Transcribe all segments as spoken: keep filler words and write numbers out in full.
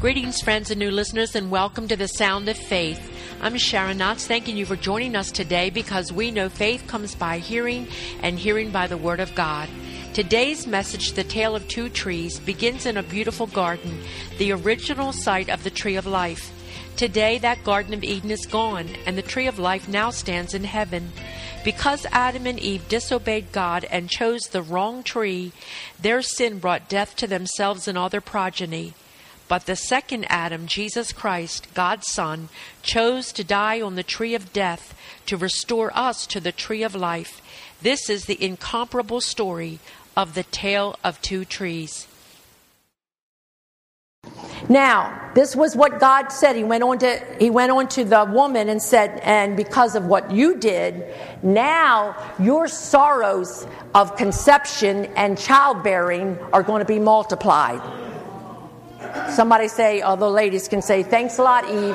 Greetings, friends and new listeners, and welcome to the Sound of Faith. I'm Sharon Knotts, thanking you for joining us today because we know faith comes by hearing and hearing by the Word of God. Today's message, The Tale of Two Trees, begins in a beautiful garden, the original site of the Tree of Life. Today, that Garden of Eden is gone, and the Tree of Life now stands in heaven. Because Adam and Eve disobeyed God and chose the wrong tree, their sin brought death to themselves and all their progeny. But the second Adam, Jesus Christ, God's Son, chose to die on the tree of death to restore us to the tree of life. This is the incomparable story of the tale of two trees. Now, this was what God said. He went on to he went on to the woman and said, and because of what you did, now your sorrows of conception and childbearing are going to be multiplied. Somebody say, oh, the ladies can say, thanks a lot, Eve.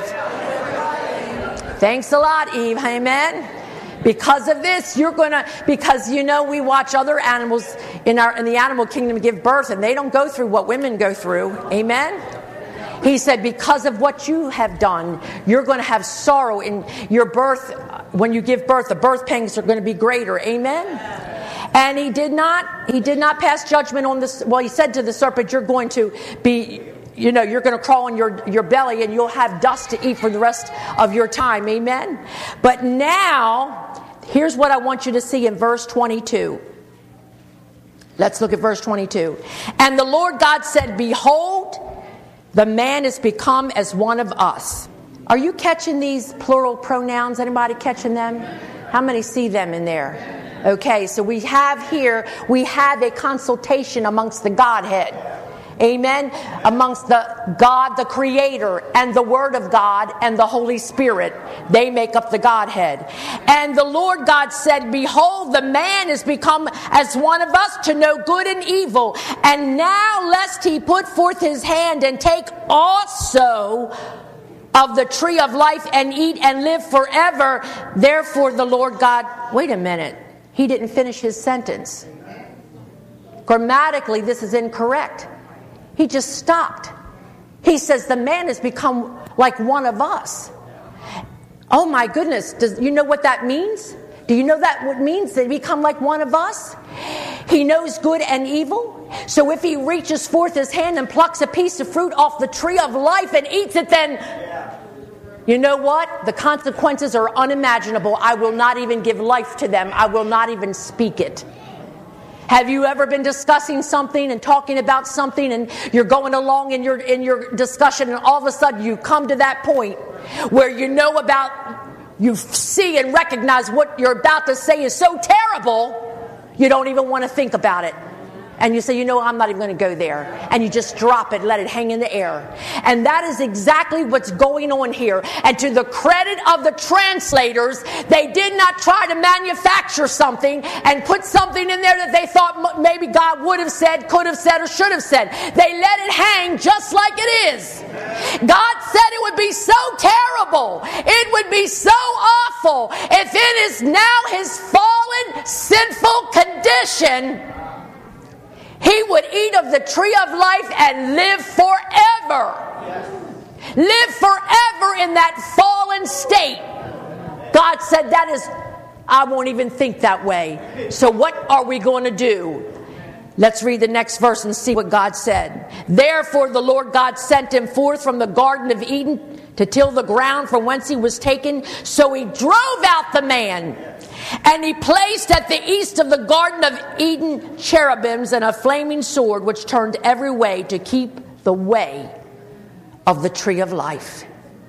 Thanks a lot, Eve. Amen. Because of this, you're going to, because, you know, we watch other animals in our in the animal kingdom give birth, and they don't go through what women go through. Amen. He said, because of what you have done, you're going to have sorrow in your birth. When you give birth, the birth pangs are going to be greater. Amen. And he did not, he did not pass judgment on this. Well, he said to the serpent, you're going to be, you know, you're going to crawl on your, your belly and you'll have dust to eat for the rest of your time. Amen. But now, here's what I want you to see in verse twenty-two. Let's look at verse twenty-two. And the Lord God said, behold, the man is become as one of us. Are you catching these plural pronouns? Anybody catching them? How many see them in there? Okay, so we have here, we have a consultation amongst the Godhead. Amen. Amongst the God, the Creator, and the Word of God, and the Holy Spirit. They make up the Godhead. And the Lord God said, behold, the man is become as one of us to know good and evil. And now lest he put forth his hand and take also of the tree of life and eat and live forever. Therefore the Lord God, wait a minute. He didn't finish his sentence. Grammatically, this is incorrect. He just stopped. He says the man has become like one of us. Oh my goodness. Does you know what that means? Do you know that what means that he become like one of us? He knows good and evil. So if he reaches forth his hand and plucks a piece of fruit off the tree of life and eats it, then you know what? The consequences are unimaginable. I will not even give life to them. I will not even speak it. Have you ever been discussing something and talking about something, and you're going along in your in your discussion, and all of a sudden you come to that point where you know about, you see and recognize what you're about to say is so terrible, you don't even want to think about it. And you say, you know, I'm not even going to go there. And you just drop it, let it hang in the air. And that is exactly what's going on here. And to the credit of the translators, they did not try to manufacture something and put something in there that they thought maybe God would have said, could have said, or should have said. They let it hang just like it is. God said it would be so terrible. It would be so awful if it is now his fallen, sinful condition. He would eat of the tree of life and live forever. Yes. Live forever in that fallen state. God said that is, I won't even think that way. So what are we going to do? Let's read the next verse and see what God said. Therefore the Lord God sent him forth from the Garden of Eden to till the ground from whence he was taken. So he drove out the man. And he placed at the east of the Garden of Eden cherubims and a flaming sword which turned every way to keep the way of the tree of life.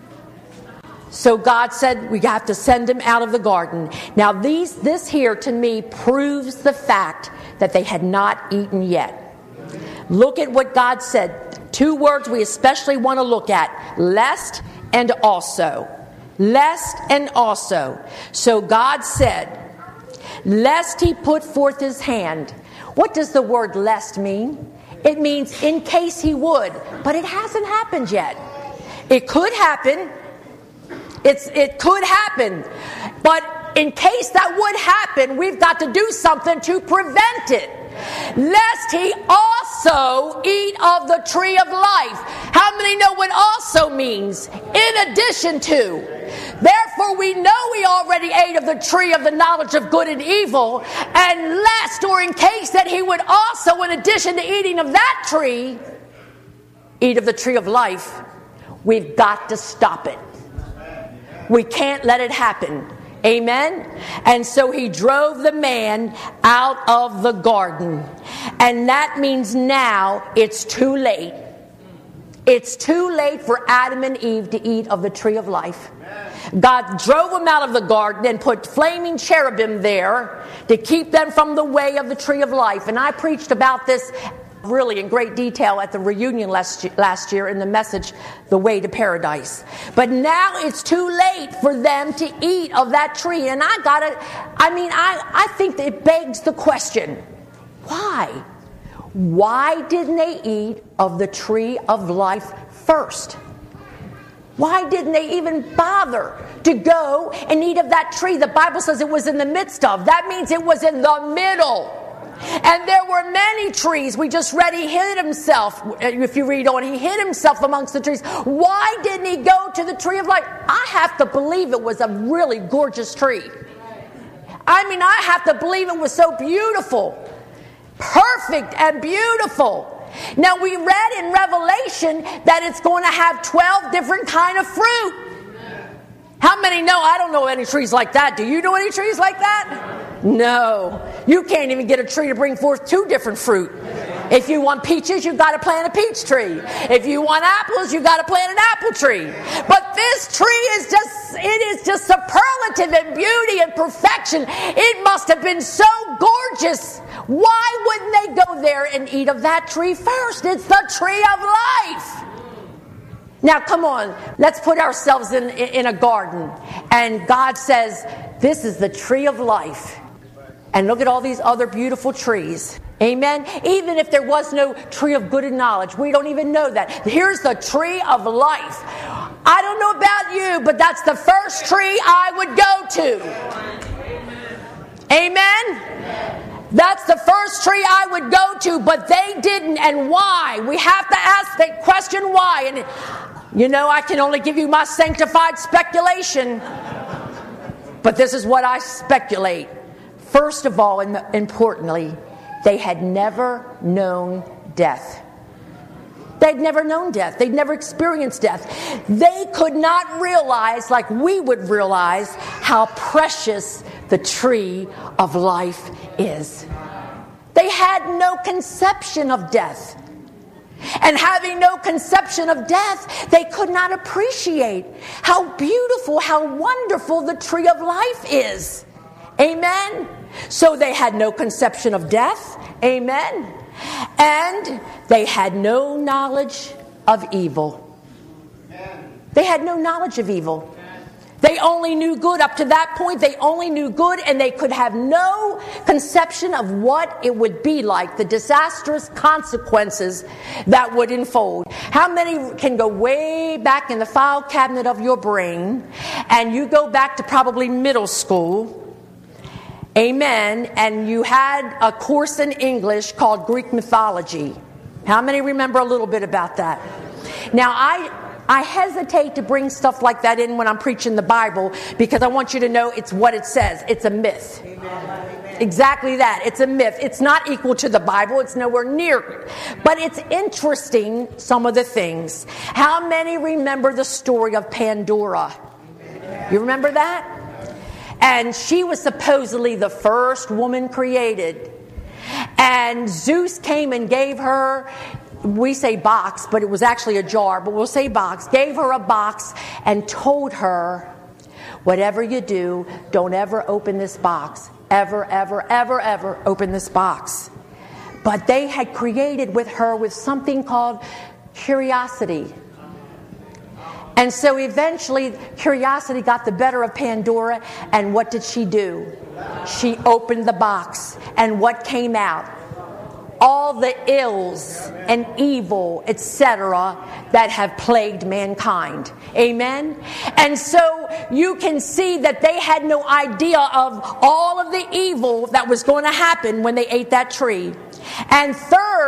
So God said we have to send him out of the garden. Now these, this here to me proves the fact that they had not eaten yet. Look at what God said. Two words we especially want to look at. Lest and also. Lest and also. So God said, lest he put forth his hand. What does the word lest mean? It means in case he would, but it hasn't happened yet. It could happen. It's it could happen. But in case that would happen, we've got to do something to prevent it. Lest he also eat of the tree of life. How many know what also means? In addition to. Therefore we know we already ate of the tree of the knowledge of good and evil, and lest or in case that he would also, in addition to eating of that tree, eat of the tree of life. We've got to stop it. We can't let it happen. Amen? And so he drove the man out of the garden. And that means now it's too late. It's too late for Adam and Eve to eat of the tree of life. God drove them out of the garden and put flaming cherubim there to keep them from the way of the tree of life. And I preached about this really in great detail at the reunion last last year in the message, The Way to Paradise. But now it's too late for them to eat of that tree. And I got it. I mean, I, I think it begs the question, why? Why didn't they eat of the tree of life first? Why didn't they even bother to go and eat of that tree? The Bible says it was in the midst of. That means it was in the middle. And there were many trees. We just read he hid himself. If you read on, he hid himself amongst the trees. Why didn't he go to the tree of life? I have to believe it was a really gorgeous tree. I mean, I have to believe it was so beautiful. Perfect and beautiful. Now we read in Revelation that it's going to have twelve different kind of fruit. How many know? I don't know any trees like that. Do you know any trees like that? No. You can't even get a tree to bring forth two different fruit. If you want peaches, you've got to plant a peach tree. If you want apples, you've got to plant an apple tree. But this tree is just, it is just superlative in beauty and perfection. It must have been so gorgeous. Why wouldn't they go there and eat of that tree first? It's the tree of life. Now, come on, let's put ourselves in, in a garden. And God says, this is the tree of life. And look at all these other beautiful trees. Amen? Even if there was no tree of good and knowledge, we don't even know that. Here's the tree of life. I don't know about you, but that's the first tree I would go to. Amen? That's the first tree I would go to, but they didn't. And why? We have to ask the question why. And you know, I can only give you my sanctified speculation. But this is what I speculate. First of all, and importantly, they had never known death. They'd never known death. They'd never experienced death. They could not realize, like we would realize, how precious the tree of life is. They had no conception of death. And having no conception of death, they could not appreciate how beautiful, how wonderful the tree of life is. Amen? So they had no conception of death. Amen? And they had no knowledge of evil. They had no knowledge of evil. They only knew good. Up to that point, they only knew good, and they could have no conception of what it would be like, the disastrous consequences that would unfold. How many can go way back in the file cabinet of your brain, and you go back to probably middle school, amen, and you had a course in English called Greek mythology? How many remember a little bit about that? Now, I... I hesitate to bring stuff like that in when I'm preaching the Bible, because I want you to know it's what it says. It's a myth. Amen. Exactly that. It's a myth. It's not equal to the Bible. It's nowhere near it. But it's interesting, some of the things. How many remember the story of Pandora? You remember that? And she was supposedly the first woman created. And Zeus came and gave her... we say box, but it was actually a jar, but we'll say box, gave her a box and told her, whatever you do, don't ever open this box. Ever, ever, ever, ever open this box. But they had created with her with something called curiosity. And so eventually curiosity got the better of Pandora, and what did she do? She opened the box, and what came out? All the ills and evil, et cetera, that have plagued mankind. Amen? And so you can see that they had no idea of all of the evil that was going to happen when they ate that tree. And third,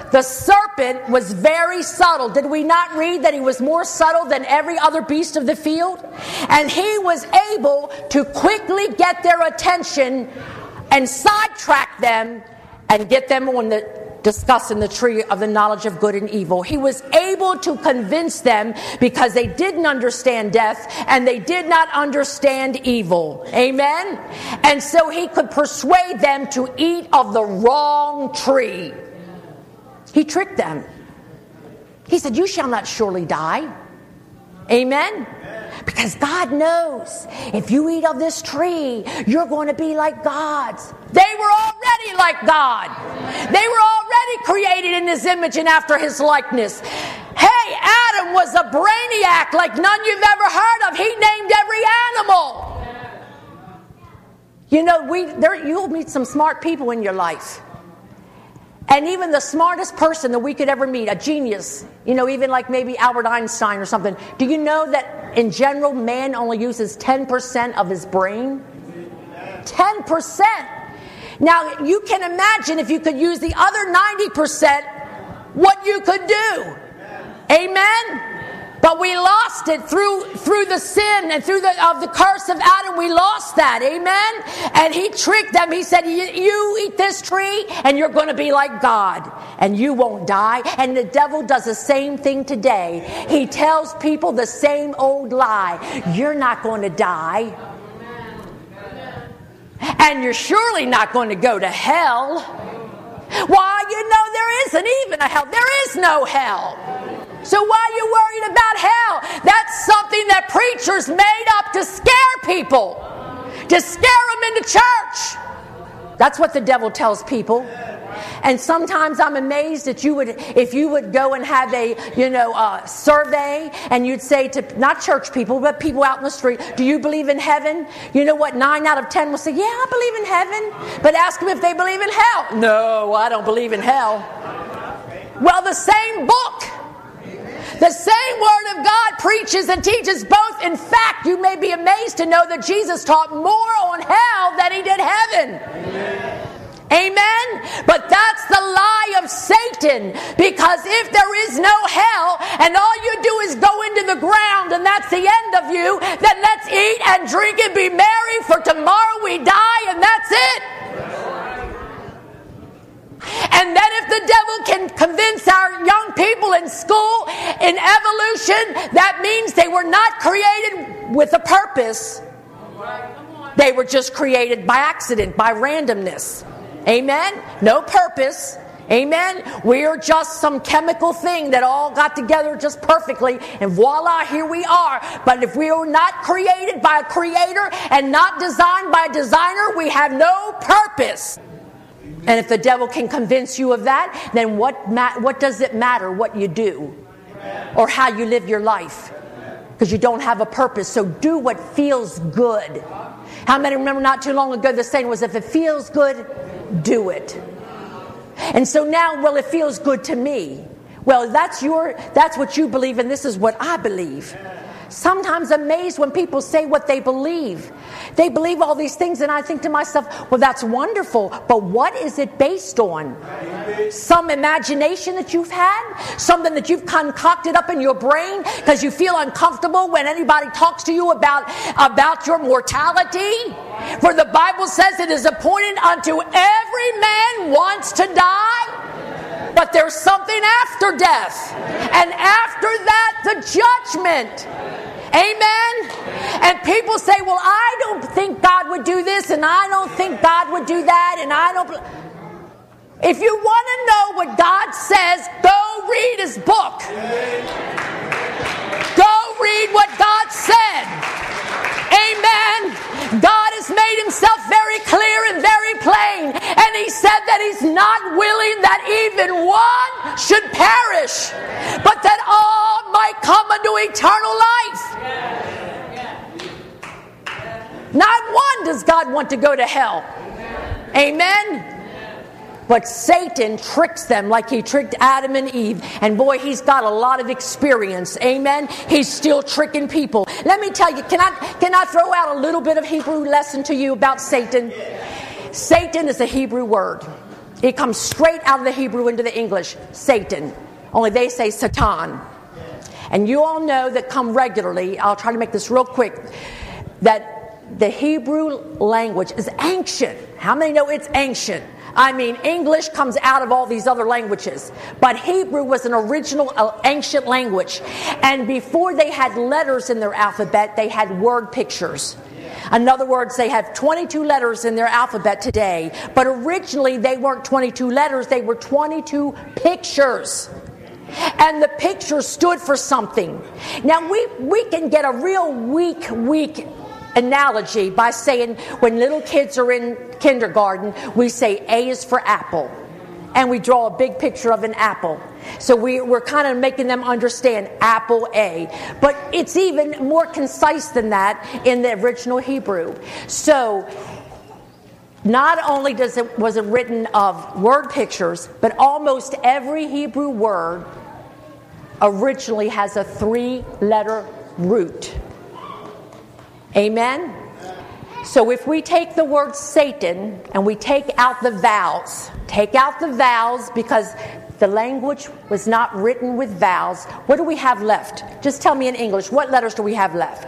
the serpent was very subtle. Did we not read that he was more subtle than every other beast of the field? And he was able to quickly get their attention and sidetrack them and get them on the discussing the tree of the knowledge of good and evil. He was able to convince them because they didn't understand death and they did not understand evil. Amen? And so he could persuade them to eat of the wrong tree. He tricked them. He said, you shall not surely die. Amen? Because God knows if you eat of this tree, you're going to be like gods. They were already like God. They were already created in his image and after his likeness. Hey, Adam was a brainiac like none you've ever heard of. He named every animal. You know, we there you'll meet some smart people in your life. And even the smartest person that we could ever meet, a genius, you know, even like maybe Albert Einstein or something. Do you know that in general, man only uses ten percent of his brain? ten percent. Now, you can imagine if you could use the other ninety percent, what you could do. Amen? But we lost it through through the sin and through the of the curse of Adam. We lost that. Amen? And he tricked them. He said, you, you eat this tree and you're going to be like God. And you won't die. And the devil does the same thing today. He tells people the same old lie. You're not going to die. And you're surely not going to go to hell. Why, you know, there isn't even a hell. There is no hell. So why are you worried about hell? That's something that preachers made up to scare people. To scare them into church. That's what the devil tells people. And sometimes I'm amazed that you would, if you would go and have a, you know, uh, survey, and you'd say to, not church people, but people out in the street, do you believe in heaven? You know what, nine out of ten will say, yeah, I believe in heaven. But ask them if they believe in hell. No, I don't believe in hell. Well, the same book, the same Word of God preaches and teaches both. In fact, you may be amazed to know that Jesus taught more on hell than he did heaven. Amen. Amen? But that's the lie of Satan. Because if there is no hell and all you do is go into the ground and that's the end of you, then let's eat and drink and be merry, for tomorrow we die and that's it. And then if the devil can convince our young people in school, in evolution, that means they were not created with a purpose. They were just created by accident, by randomness. Amen? No purpose. Amen? We are just some chemical thing that all got together just perfectly, and voila, here we are. But if we are not created by a creator and not designed by a designer, we have no purpose. And if the devil can convince you of that, then what ma- what does it matter what you do or how you live your life? Because you don't have a purpose. So do what feels good. How many remember not too long ago the saying was, if it feels good, do it. And so now, well, it feels good to me. Well, that's your that's what you believe, and this is what I believe. Sometimes I'm amazed when people say what they believe. They believe all these things, and I think to myself, well, that's wonderful, but what is it based on? Some imagination that you've had? Something that you've concocted up in your brain because you feel uncomfortable when anybody talks to you about, about your mortality? For the Bible says it is appointed unto every man once to die, but there's something after death. And after that, the judgment. Amen? And people say, well, I don't think God would do this, and I don't think God would do that, and I don't... If you want to know what God says, go read his book. Go read what God said. Amen. God has made himself very clear and very plain. And he said that he's not willing that even one should perish, but that all might come unto eternal life. Not one does God want to go to hell. Amen. But Satan tricks them like he tricked Adam and Eve. And boy, he's got a lot of experience. Amen. He's still tricking people. Let me tell you, can I, can I throw out a little bit of Hebrew lesson to you about Satan? Satan is a Hebrew word. It comes straight out of the Hebrew into the English, Satan. Only they say Satan. And you all know that come regularly, I'll try to make this real quick, that the Hebrew language is ancient. How many know it's ancient? I mean, English comes out of all these other languages. But Hebrew was an original uh, ancient language. And before they had letters in their alphabet, they had word pictures. In other words, they have twenty-two letters in their alphabet today. But originally, they weren't twenty-two letters. They were twenty-two pictures. And the picture stood for something. Now, we, we can get a real weak, weak analogy by saying when little kids are in kindergarten, we say A is for apple. And we draw a big picture of an apple. So we, we're kind of making them understand apple A. But it's even more concise than that in the original Hebrew. So not only does it, was it written of word pictures, but almost every Hebrew word originally has a three-letter root. Amen? So if we take the word Satan and we take out the vowels, take out the vowels because the language was not written with vowels, what do we have left? Just tell me in English, what letters do we have left?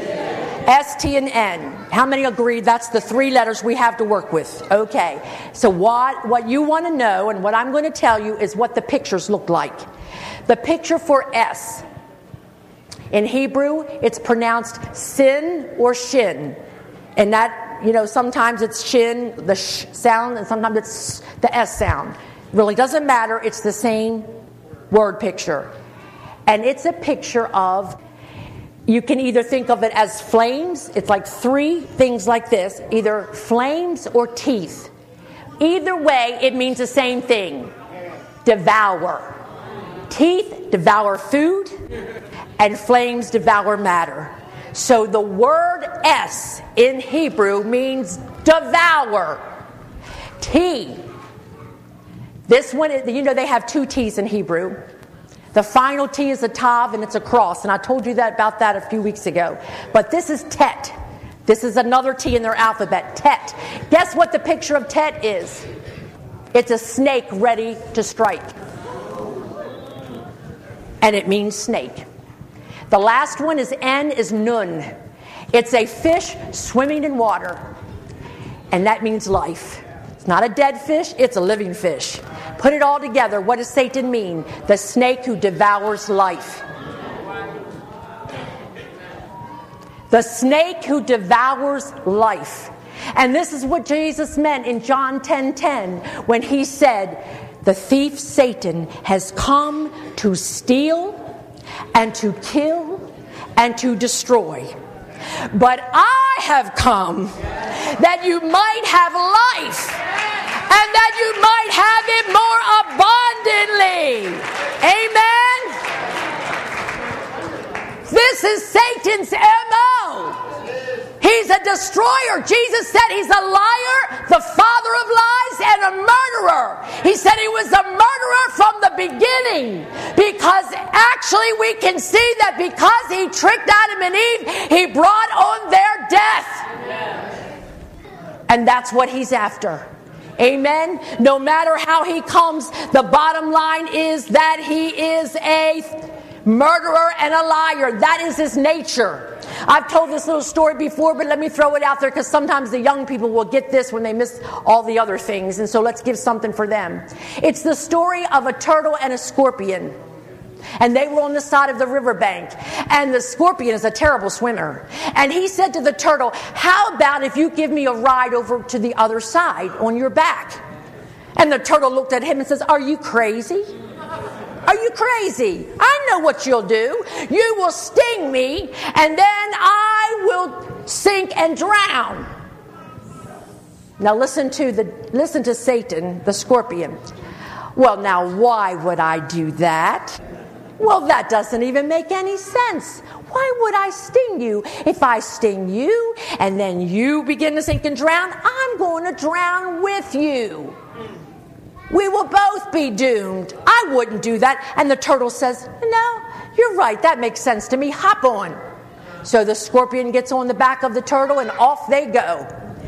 S, T, and N. How many agree that's the three letters we have to work with? Okay. So what, what you want to know and what I'm going to tell you is what the pictures look like. The picture for S. In Hebrew, it's pronounced sin or shin. And that, you know, sometimes it's shin, the sh sound, and sometimes it's the S sound. Really doesn't matter. It's the same word picture. And it's a picture of, you can either think of it as flames. It's like three things like this. Either flames or teeth. Either way, it means the same thing. Devour. Teeth devour food, and flames devour matter. So the word S in Hebrew means devour. T. This one, you know they have two T's in Hebrew. The final T is a tav and it's a cross. And I told you that about that a few weeks ago. But this is tet. This is another T in their alphabet, tet. Guess what the picture of tet is? It's a snake ready to strike. And it means snake. The last one is N, is nun. It's a fish swimming in water. And that means life. It's not a dead fish, it's a living fish. Put it all together. What does Satan mean? The snake who devours life. The snake who devours life. And this is what Jesus meant in John ten ten when he said, the thief Satan has come to steal and to kill and to destroy. But I have come that you might have life and that you might have it more abundantly. Amen? This is Satan's M O. He's a destroyer. Jesus said he's a liar, the father of lies, and a murderer. He said he was a murderer from the beginning because actually we can see that because he tricked Adam and Eve, he brought on their death. And that's what he's after. Amen? No matter how he comes, the bottom line is that he is a murderer and a liar. That is his nature. I've told this little story before, but let me throw it out there because sometimes the young people will get this when they miss all the other things. And so let's give something for them. It's the story of a turtle and a scorpion. And they were on the side of the riverbank. And the scorpion is a terrible swimmer. And he said to the turtle, how about if you give me a ride over to the other side on your back? And the turtle looked at him and says, are you crazy? Are you crazy? I know what you'll do. You will sting me, and then I will sink and drown. Now listen to the listen to Satan, the scorpion. Well, now why would I do that? Well, that doesn't even make any sense. Why would I sting you? If I sting you and then you begin to sink and drown, I'm going to drown with you. We will both be doomed. I wouldn't do that. And the turtle says, no, you're right. That makes sense to me. Hop on. So the scorpion gets on the back of the turtle and off they go.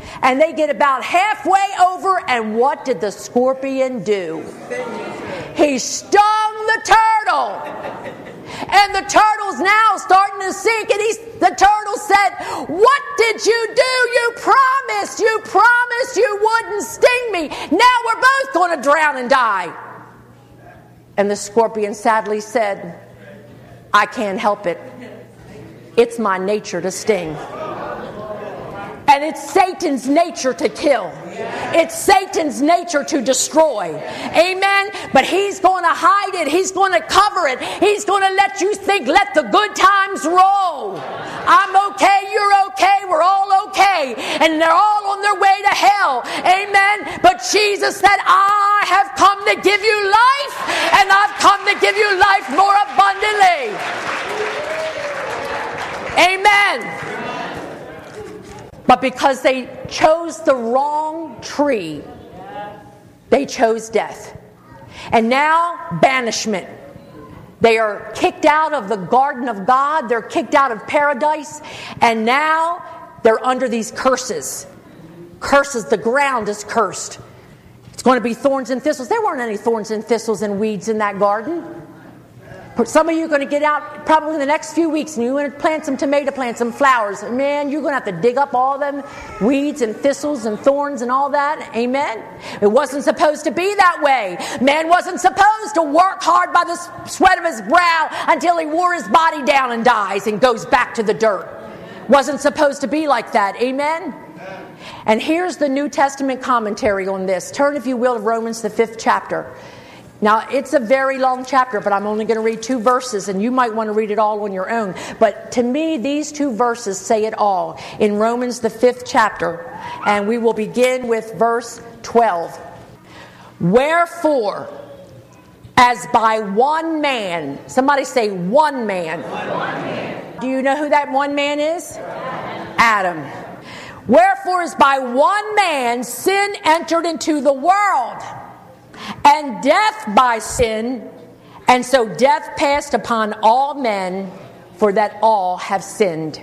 And they get about halfway over, and what did the scorpion do? He stung the turtle. And the turtle's now starting to sink, and he's, the turtle said, what did you do? You promised, you promised you wouldn't sting me. Now we're both going to drown and die. And the scorpion sadly said, I can't help it. It's my nature to sting. And it's Satan's nature to kill. It's Satan's nature to destroy. Amen? But he's going to hide it. He's going to cover it. He's going to let you think, let the good times roll. I'm okay, you're okay, we're all okay. And they're all on their way to hell. Amen? But Jesus said, I have come to give you life, and I've come to give you life more abundantly. Amen. But because they chose the wrong tree, they chose death. And now, banishment. They are kicked out of the garden of God. They're kicked out of paradise. And now, they're under these curses. Curses, the ground is cursed. It's going to be thorns and thistles. There weren't any thorns and thistles and weeds in that garden. Some of you are going to get out probably in the next few weeks, and you're going to plant some tomato plants, some flowers. Man, you're going to have to dig up all them weeds and thistles and thorns and all that. Amen? It wasn't supposed to be that way. Man wasn't supposed to work hard by the sweat of his brow until he wore his body down and dies and goes back to the dirt. Wasn't supposed to be like that. Amen? And here's the New Testament commentary on this. Turn, if you will, to Romans, the fifth chapter. Now, it's a very long chapter, but I'm only going to read two verses, and you might want to read it all on your own. But to me, these two verses say it all in Romans, the fifth chapter. And we will begin with verse twelve. Wherefore, as by one man, somebody say one man. One man. Do you know who that one man is? Adam. Adam. Wherefore, as by one man sin entered into the world, and death by sin, and so death passed upon all men, for that all have sinned.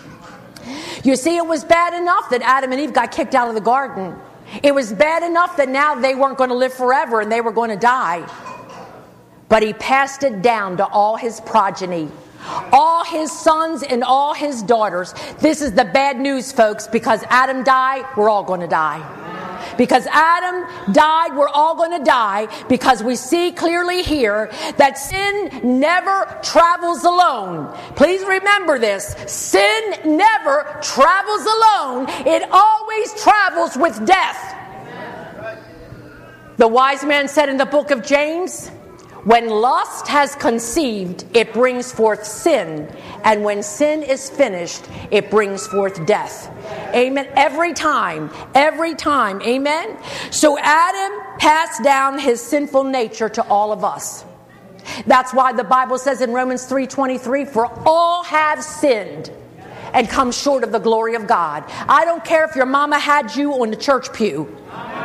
You see, it was bad enough that Adam and Eve got kicked out of the garden. It was bad enough that now they weren't going to live forever and they were going to die. But he passed it down to all his progeny, all his sons and all his daughters. This is the bad news, folks, because Adam died, we're all going to die. Because Adam died, we're all going to die, because we see clearly here that sin never travels alone. Please remember this. Sin never travels alone. It always travels with death. The wise man said in the book of James, when lust has conceived, it brings forth sin. And when sin is finished, it brings forth death. Amen. Every time. Every time. Amen. So Adam passed down his sinful nature to all of us. That's why the Bible says in Romans three twenty-three, for all have sinned and come short of the glory of God. I don't care if your mama had you on the church pew.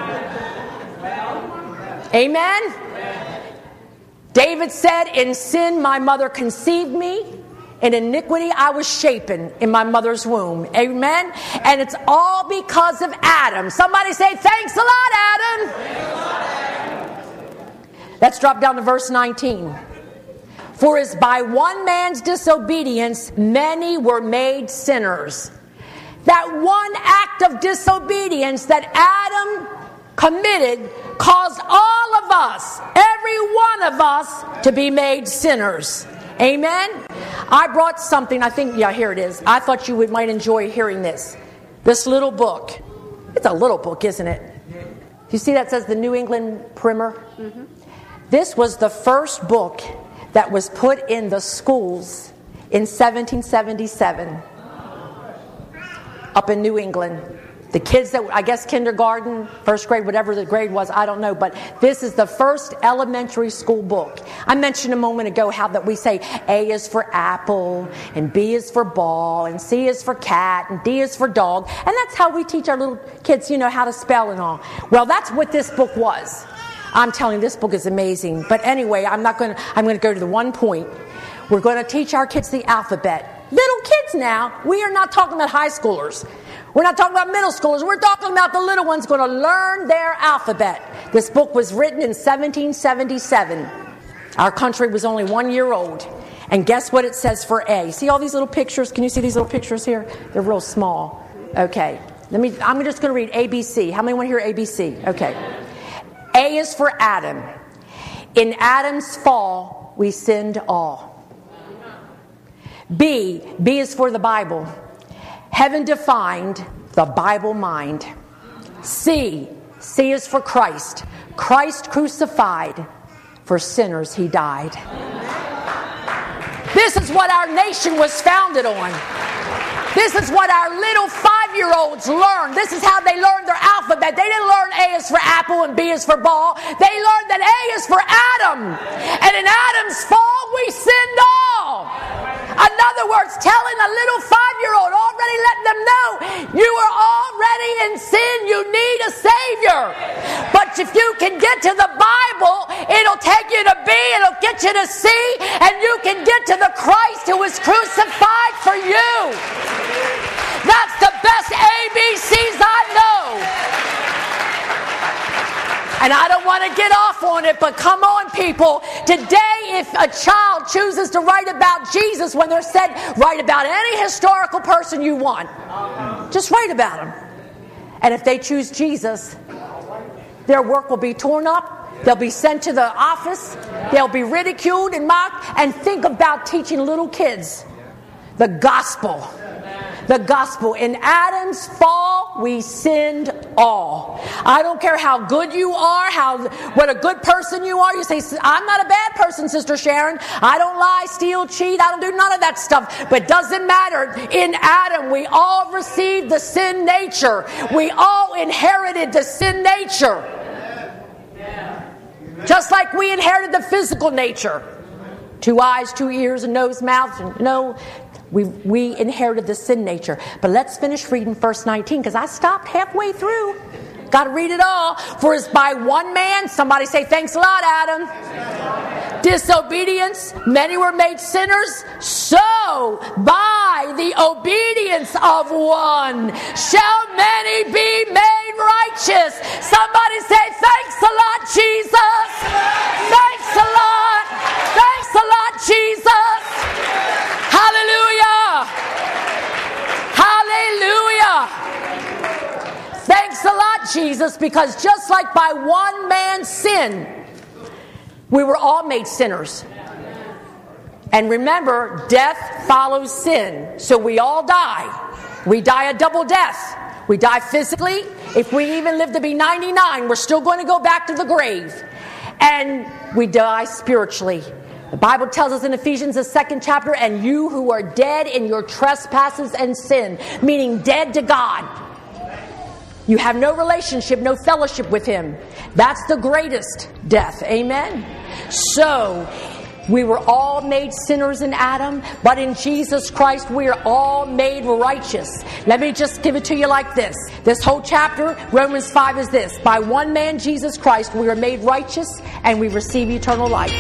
Amen. David said, in sin my mother conceived me. In iniquity I was shapen in my mother's womb. Amen? And it's all because of Adam. Somebody say, thanks a lot, Adam. Thanks a lot, Adam. Let's drop down to verse nineteen. For as by one man's disobedience many were made sinners. That one act of disobedience that Adam committed caused all of us, every one of us, to be made sinners. Amen? I brought something, I think, yeah, here it is. I thought you would, might enjoy hearing this. This little book. It's a little book, isn't it? You see that says the New England Primer? Mm-hmm. This was the first book that was put in the schools in seventeen seventy-seven. Up in New England. The kids that, I guess kindergarten, first grade, whatever the grade was, I don't know. But this is the first elementary school book. I mentioned a moment ago how that we say A is for apple, and B is for ball, and C is for cat, and D is for dog. And that's how we teach our little kids, you know, how to spell and all. Well, that's what this book was. I'm telling you, this book is amazing. But anyway, I'm not going to, I'm going to go to the one point. We're going to teach our kids the alphabet. Little kids now. We are not talking about high schoolers. We're not talking about middle schoolers. We're talking about the little ones going to learn their alphabet. This book was written in seventeen seventy-seven. Our country was only one year old. And guess what it says for A? See all these little pictures? Can you see these little pictures here? They're real small. Okay. Let me. I'm just going to read A B C. How many want to hear A B C? Okay. A is for Adam. In Adam's fall, we sinned all. B. B is for the Bible. Heaven defined, the Bible mind. C. C is for Christ. Christ crucified. For sinners he died. This is what our nation was founded on. This is what our little five-year-olds learned. This is how they learned their alphabet. They didn't learn A is for apple and B is for ball. They learned that A is for Adam. And in Adam's fall, we sinned all. In other words, telling a little five-year-old, already letting them know, you are already in sin. You need a Savior. But if you can get to the Bible, it'll take you to B, it'll get you to C, and you can get to the Christ who was crucified for you. That's the best A B Cs I know. And I don't want to get off on it, but come on, people. Today, if a child chooses to write about Jesus when they're said, write about any historical person you want. Just write about him. And if they choose Jesus, their work will be torn up. They'll be sent to the office. They'll be ridiculed and mocked. And think about teaching little kids the gospel. The gospel. In Adam's fall, we sinned all. I don't care how good you are, how what a good person you are. You say, I'm not a bad person, Sister Sharon. I don't lie, steal, cheat. I don't do none of that stuff. But it doesn't matter. In Adam, we all received the sin nature. We all inherited the sin nature. Just like we inherited the physical nature. Two eyes, two ears, a nose, mouth. No. We we inherited the sin nature. But let's finish reading verse nineteen, because I stopped halfway through. Got to read it all. For as by one man, somebody say thanks a lot, Adam. Disobedience, many were made sinners. So by the obedience of one shall many be made righteous. Somebody say thanks a lot, Jesus. Thanks a lot. Thanks a lot, Jesus. Hallelujah. Hallelujah. Thanks a lot, Jesus, because just like by one man's sin, we were all made sinners. And remember, death follows sin. So we all die. We die a double death. We die physically. If we even live to be ninety-nine, we're still going to go back to the grave. And we die spiritually. The Bible tells us in Ephesians, the second chapter, and you who are dead in your trespasses and sin, meaning dead to God. You have no relationship, no fellowship with Him. That's the greatest death. Amen? So, we were all made sinners in Adam, but in Jesus Christ we are all made righteous. Let me just give it to you like this. This whole chapter, Romans five, is this. By one man, Jesus Christ, we are made righteous and we receive eternal life.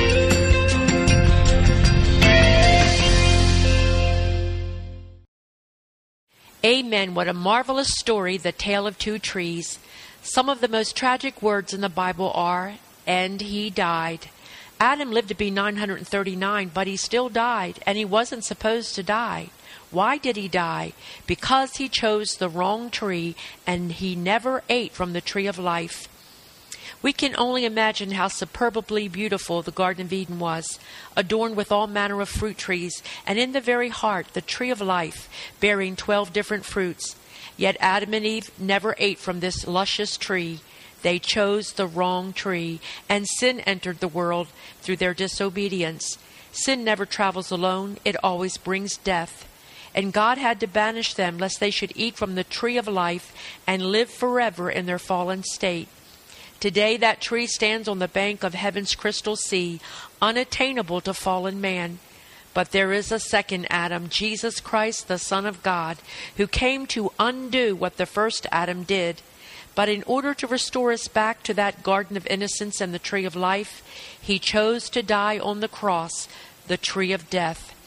Amen. What a marvelous story, the tale of two trees. Some of the most tragic words in the Bible are, and he died. Adam lived to be nine hundred thirty-nine, but he still died, and he wasn't supposed to die. Why did he die? Because he chose the wrong tree, and he never ate from the tree of life. We can only imagine how superbly beautiful the Garden of Eden was, adorned with all manner of fruit trees, and in the very heart, the tree of life, bearing twelve different fruits. Yet Adam and Eve never ate from this luscious tree. They chose the wrong tree, and sin entered the world through their disobedience. Sin never travels alone. It always brings death. And God had to banish them, lest they should eat from the tree of life and live forever in their fallen state. Today that tree stands on the bank of heaven's crystal sea, unattainable to fallen man. But there is a second Adam, Jesus Christ, the Son of God, who came to undo what the first Adam did. But in order to restore us back to that garden of innocence and the tree of life, he chose to die on the cross, the tree of death.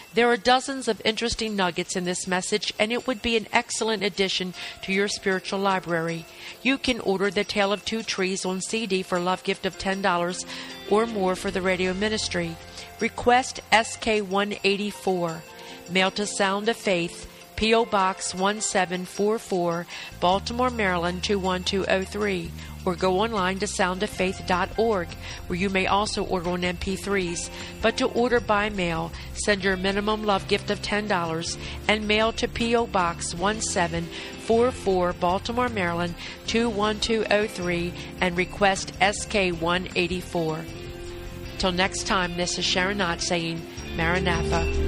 There are dozens of interesting nuggets in this message, and it would be an excellent addition to your spiritual library. You can order The Tale of Two Trees on C D for a love gift of ten dollars or more for the radio ministry. Request S K one eighty-four. Mail to Sound of Faith, P O. Box one seven four four, Baltimore, Maryland two one two oh three. Or go online to sound of faith dot org, where you may also order on M P threes. But to order by mail, send your minimum love gift of ten dollars and mail to P O. Box one seven four four, Baltimore, Maryland two one two oh three, and request S K one eighty-four. Till next time, this is Sharon Knott saying, Maranatha.